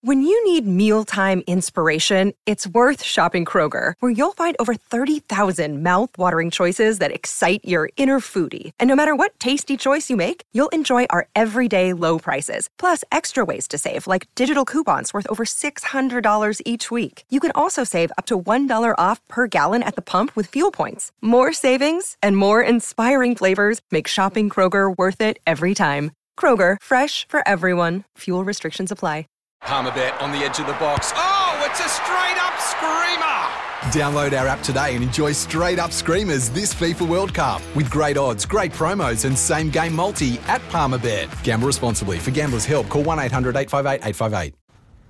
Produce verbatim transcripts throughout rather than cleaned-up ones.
When you need mealtime inspiration, it's worth shopping Kroger, where you'll find over thirty thousand mouth-watering choices that excite your inner foodie. And no matter what tasty choice you make, you'll enjoy our everyday low prices, plus extra ways to save, like digital coupons worth over six hundred dollars each week. You can also save up to one dollar off per gallon at the pump with fuel points. More savings and more inspiring flavors make shopping Kroger worth it every time. Kroger, fresh for everyone. Fuel restrictions apply. Palmerbet on the edge of the box. Oh, it's a straight-up screamer! Download our app today and enjoy straight-up screamers this FIFA World Cup with great odds, great promos and same-game multi at Palmerbet. Gamble responsibly. For Gamblers' Help, call one eight hundred eight five eight eight five eight.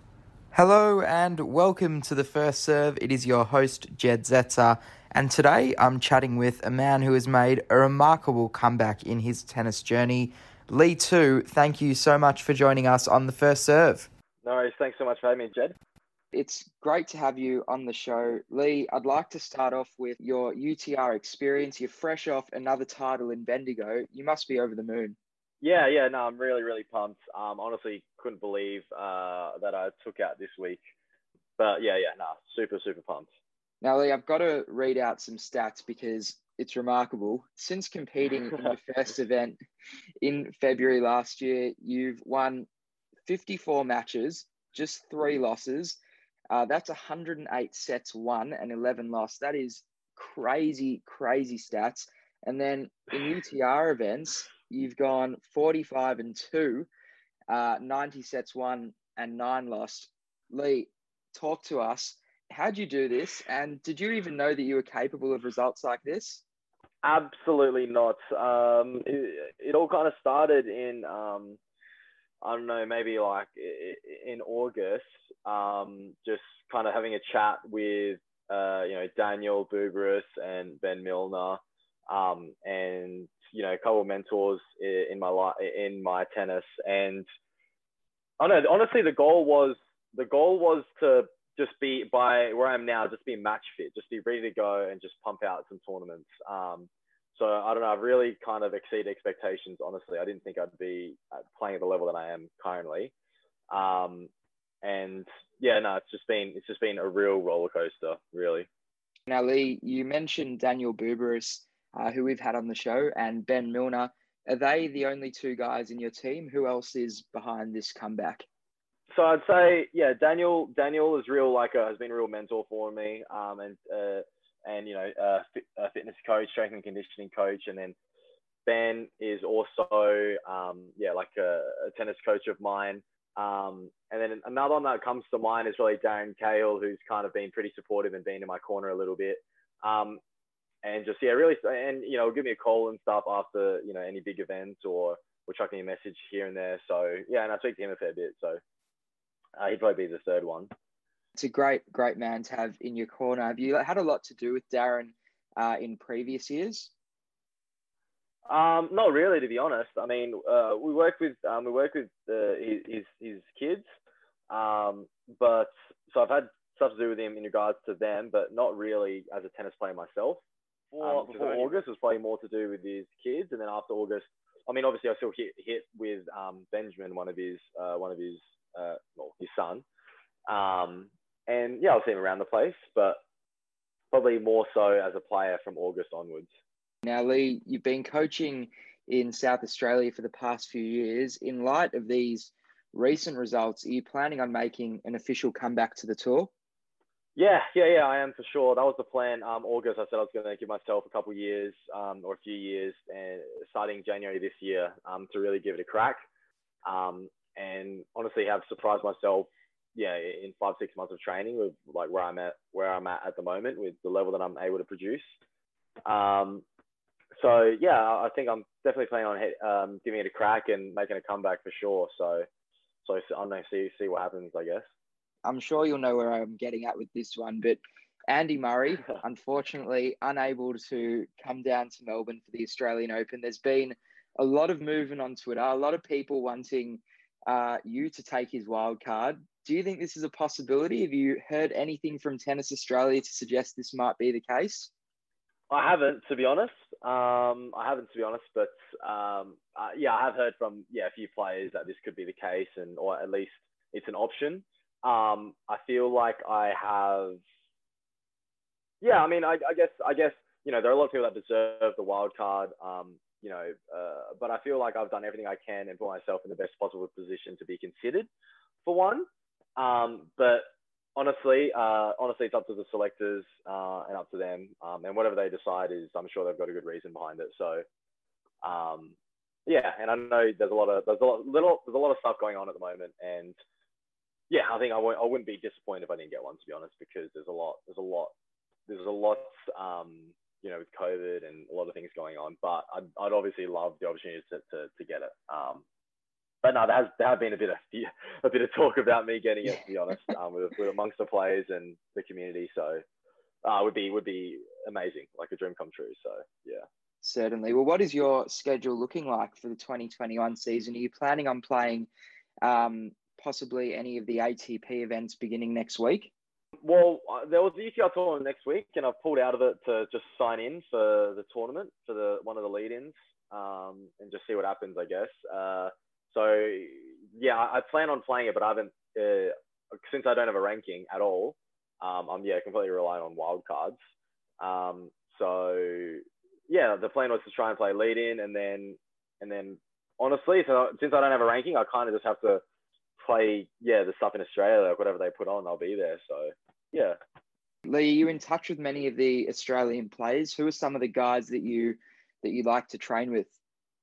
Hello and welcome to The First Serve. It is your host, Jed Zetzer, and today I'm chatting with a man who has made a remarkable comeback in his tennis journey. Lee Tu, thank you so much for joining us on The First Serve. No worries. Thanks so much for having me, Jed. It's great to have you on the show. Lee, I'd like to start off with your U T R experience. You're fresh off another title in Bendigo. You must be over the moon. Yeah, yeah, no, I'm really, really pumped. Um, honestly, couldn't believe uh, that I took out this week. But yeah, yeah, no, super, super pumped. Now, Lee, I've got to read out some stats because it's remarkable. Since competing in your first event in February last year, you've won fifty-four matches, just three losses. Uh, that's one hundred eight sets won and eleven lost. That is crazy, crazy stats. And then in U T R events, you've gone forty-five and two, uh, ninety sets won and nine lost. Lee, talk to us. How'd you do this? And did you even know that you were capable of results like this? Absolutely not. Um, it, it all kind of started in... Um, I don't know, maybe like in August, um, just kind of having a chat with, uh, you know, Daniel Buberis and Ben Milner, um, and, you know, a couple of mentors in my life, in my tennis. And I don't know, honestly, the goal was, the goal was to just be, by where I am now, just be match fit, just be ready to go and just pump out some tournaments. Um, So I don't know, I've really kind of exceeded expectations, honestly. I didn't think I'd be playing at the level that I am currently. Um, and yeah, no, it's just been, it's just been a real roller coaster, really. Now, Lee, you mentioned Daniel Buberis, uh, who we've had on the show, and Ben Milner. Are they the only two guys in your team? Who else is behind this comeback? So I'd say, yeah, Daniel, Daniel is real, like a, has been a real mentor for me. Um, and, uh, and, you know, a, fit, a fitness coach, strength and conditioning coach. And then Ben is also, um, yeah, like a, a tennis coach of mine. Um, and then another one that comes to mind is really Darren Cahill, who's kind of been pretty supportive and been in my corner a little bit. Um, and just, yeah, really, and, you know, give me a call and stuff after, you know, any big events, or we'll chuck me a message here and there. So, yeah, and I speak to him a fair bit. So uh, he'd probably be the third one. It's a great, great man to have in your corner. Have you had a lot to do with Darren uh, in previous years? Um, not really, to be honest. I mean, uh, we work with um, we work with uh, his, his his kids, um, but so I've had stuff to do with him in regards to them, but not really as a tennis player myself. Um, before August, it was probably more to do with his kids, and then after August, I mean, obviously, I still hit hit with um, Benjamin, one of his uh, one of his uh, well, his son. Um, And yeah, I'll see him around the place, but probably more so as a player from August onwards. Now, Lee, you've been coaching in South Australia for the past few years. In light of these recent results, are you planning on making an official comeback to the tour? Yeah, yeah, yeah, I am for sure. That was the plan. Um, August, I said I was going to give myself a couple of years um, or a few years, and starting January this year, um, to really give it a crack. Um, and honestly, have surprised myself. Yeah, in five, six months of training with like where I'm at, where I'm at at the moment with the level that I'm able to produce. Um, so yeah, I think I'm definitely planning on um, giving it a crack and making a comeback for sure. So, so I don't know, see, see what happens, I guess. I'm sure you'll know where I'm getting at with this one, but Andy Murray, unfortunately, unable to come down to Melbourne for the Australian Open. There's been a lot of movement on Twitter, a lot of people wanting uh, you to take his wild card. Do you think this is a possibility? Have you heard anything from Tennis Australia to suggest this might be the case? I haven't, to be honest. Um, I haven't, to be honest, but um, uh, yeah, I have heard from yeah a few players that this could be the case, and or at least it's an option. Um, I feel like I have, yeah, I mean, I, I guess, I guess, you know, there are a lot of people that deserve the wild card, um, you know, uh, but I feel like I've done everything I can and put myself in the best possible position to be considered for one. Um, but honestly, uh, honestly, it's up to the selectors uh, and up to them. Um, and whatever they decide is, I'm sure they've got a good reason behind it. So, um, yeah, and I know there's a lot of there's a lot little there's a lot of stuff going on at the moment, and yeah, I think I won't I wouldn't be disappointed if I didn't get one, to be honest, because there's a lot there's a lot there's a lot um, you know, with COVID and a lot of things going on. But I'd, I'd obviously love the opportunity to to, to get it. Um, but no, there has there have been a bit of a bit of talk about me getting it, to be honest, um, with, with amongst the players and the community. So uh, would be would be amazing, like a dream come true. So yeah. Certainly. Well, what is your schedule looking like for the twenty twenty-one season? Are you planning on playing um, possibly any of the A T P events beginning next week? Well, uh, there was the U T R tournament next week, and I've pulled out of it to just sign in for the tournament, for the one of the lead-ins, um, and just see what happens, I guess. Uh, so, yeah, I, I plan on playing it, but I haven't, uh, since I don't have a ranking at all, um, I'm, yeah, completely relying on wildcards. Um, so... Yeah, the plan was to try and play lead in, and then, and then, honestly, so since I don't have a ranking, I kind of just have to play, yeah, the stuff in Australia, like whatever they put on, I'll be there. So, yeah. Lee, are you in touch with many of the Australian players? Who are some of the guys that you that you like to train with?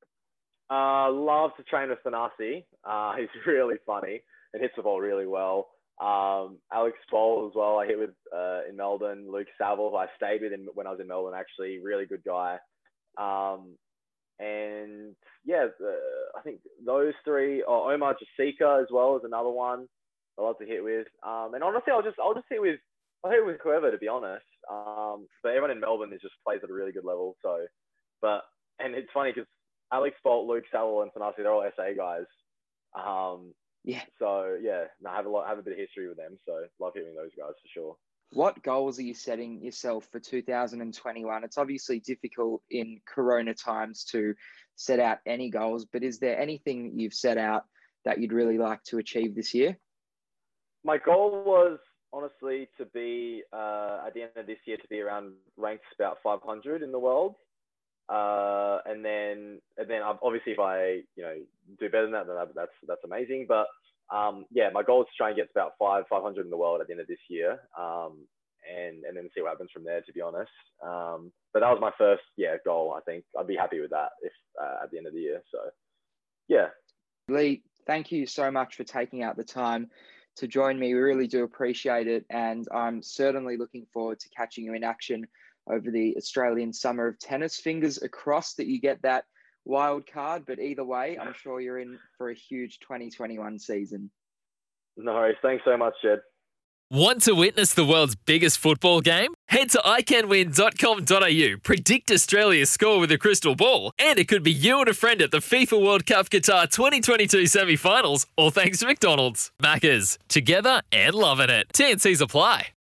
Uh, love to train with Thanasi. Uh, he's really funny and hits the ball really well. Um, Alex Bolt as well, I hit with uh, in Melbourne. Luke Saville, who I stayed with in, when I was in Melbourne, actually, really good guy. Um, and yeah, the, I think those three, oh, Omar Jasika as well is another one I love to hit with. Um, and honestly, I'll just I'll just hit with I'll hit with whoever, to be honest. Um, but everyone in Melbourne is just plays at a really good level. So, but and it's funny because Alex Bolt, Luke Saville, and Thanasi, they're all S A guys. Um, Yeah. So yeah, I have a lot, have a bit of history with them. So love hitting those guys for sure. What goals are you setting yourself for two thousand twenty-one? It's obviously difficult in Corona times to set out any goals, but is there anything that you've set out that you'd really like to achieve this year? My goal was honestly to be uh, at the end of this year to be around ranked about five hundred in the world. Uh, and then, and then obviously if I, you know, do better than that, then that's, that's amazing. But, um, yeah, my goal is to try and get to about five, five hundred in the world at the end of this year. Um, and, and then see what happens from there, to be honest. Um, but that was my first, yeah, goal. I think I'd be happy with that if, uh, at the end of the year. So, yeah. Lee, thank you so much for taking out the time to join me. We really do appreciate it. And I'm certainly looking forward to catching you in action over the Australian Summer of Tennis. Fingers across that you get that wild card, but either way, I'm sure you're in for a huge twenty twenty-one season. No worries. Thanks so much, Jed. Want to witness the world's biggest football game? Head to i can win dot com dot a u, predict Australia's score with a crystal ball, and it could be you and a friend at the FIFA World Cup Qatar twenty twenty-two semi-finals, all thanks to McDonald's. Maccas, together and loving it. T and Cs apply.